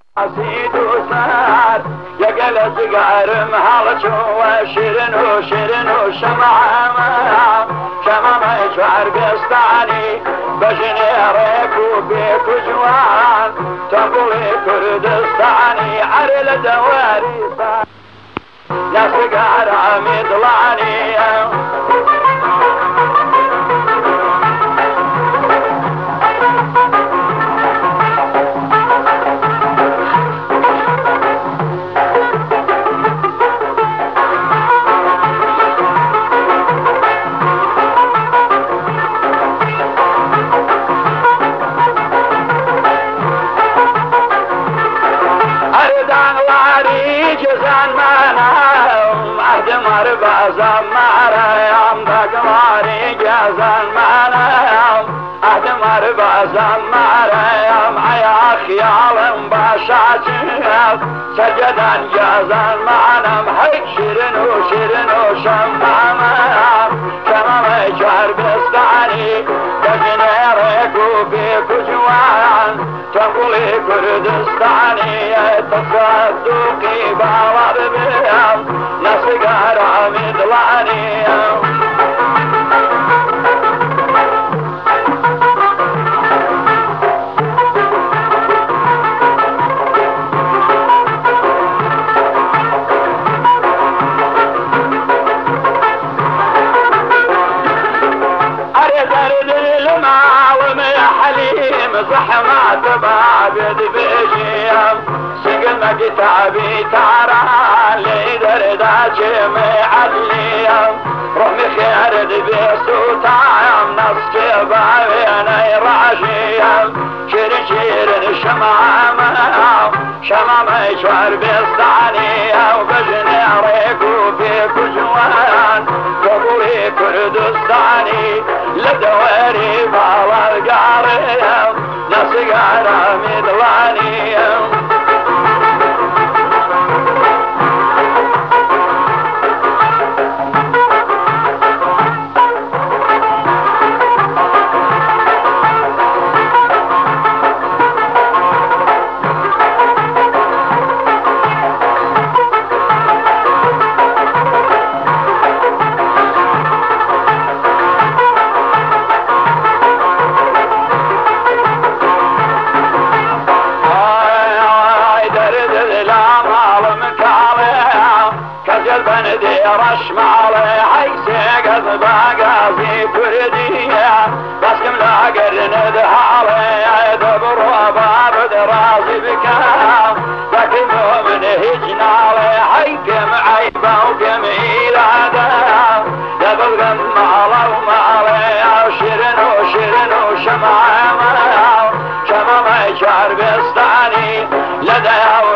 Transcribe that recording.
عسيد وسار يا قلت قارم هالشو وشيرن وشيرن وشمعة شمعة يشعر بيستعني بجني ريكو بيكو جوان تنقلي كردستاني عرل دواري صار ناس قارم يطلعني بازم مريم دقماري جازن مريم أدمر بازم مريم عيا خيال باشاتيب سجدن جازن مريم حيك شيرن وشيرن وشمم شمم جار بستاني دجني ريكو بيكو جوان تنقلي كردستاني تصدقي باور بيم نسقار مدلاني أريد الماء ومحليم زحمات بابد بيجيم سقل ما كتابي تارا لي درداجي معليم رمي خير دبيسو تايم نسكي باويني راشيم شيرين شيرين شمامة شمامة يشوار بيستاني وبجني ريكو فيكو جوان قبولي كردستاني لدواري بالقاريم نسقار مدلاني رش مالي حيسي قذب قاسي كردية بس كم لا قرن دهالي دبر وباب دراسي بكام لكنه من هجنالي حيكم عيبا وكم إيلادا دبر قم مالا ومالي شرن وشرن وشمعة شمع ما يشعر بستاني لدى